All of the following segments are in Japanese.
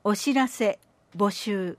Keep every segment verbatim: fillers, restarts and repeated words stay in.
お知らせ募集。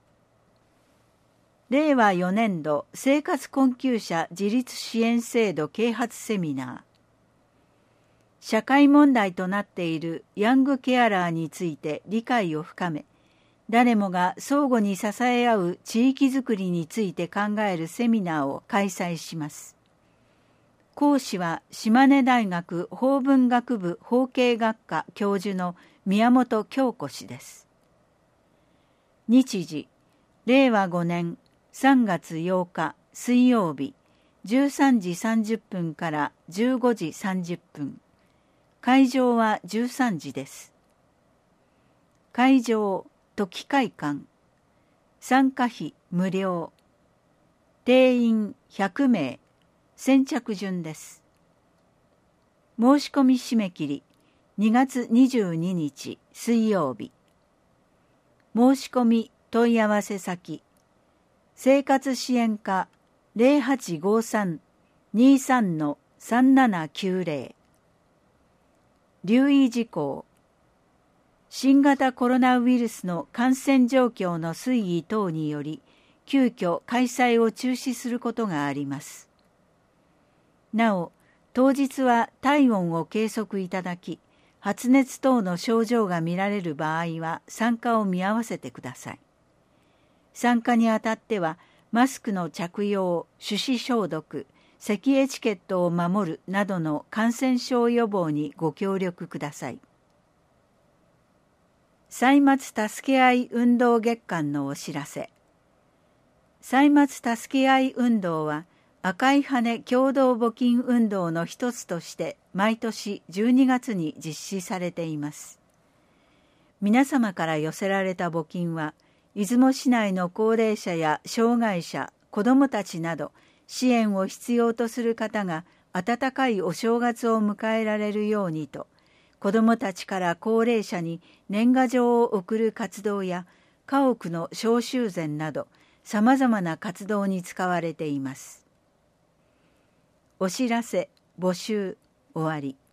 れいわよねんど生活困窮者自立支援制度啓発セミナー。社会問題となっているヤングケアラーについて理解を深め、誰もが相互に支え合う地域づくりについて考えるセミナーを開催します。講師は島根大学法文学部法経学科教授の宮本京子氏です。日時、れいわごねんさんがつようか水曜日じゅうさんじさんじゅっぷんからじゅうごじさんじゅっぷん。会場はじゅうさんじです。会場、都議会館。参加費無料。定員ひゃくめい。先着順です。申し込み締め切りにがつにじゅうににち水曜日。申し込み問い合わせ先、生活支援課 ゼロはちごさん にさん さんななきゅうぜろ。留意事項。新型コロナウイルスの感染状況の推移等により、急遽開催を中止することがあります。なお、当日は体温を計測いただき、発熱等の症状が見られる場合は参加を見合わせてください。参加にあたっては、マスクの着用、手指消毒、咳エチケットを守るなどの感染症予防にご協力ください。歳末たすけあい運動月間のお知らせ。歳末たすけあい運動は、赤い羽共同募金運動の一つとして毎年じゅうにがつに実施されています。皆様から寄せられた募金は、出雲市内の高齢者や障害者、子どもたちなど支援を必要とする方が温かいお正月を迎えられるようにと、子どもたちから高齢者に年賀状を送る活動や家屋の小修繕などさまざまな活動に使われています。お知らせ、募集、終わり。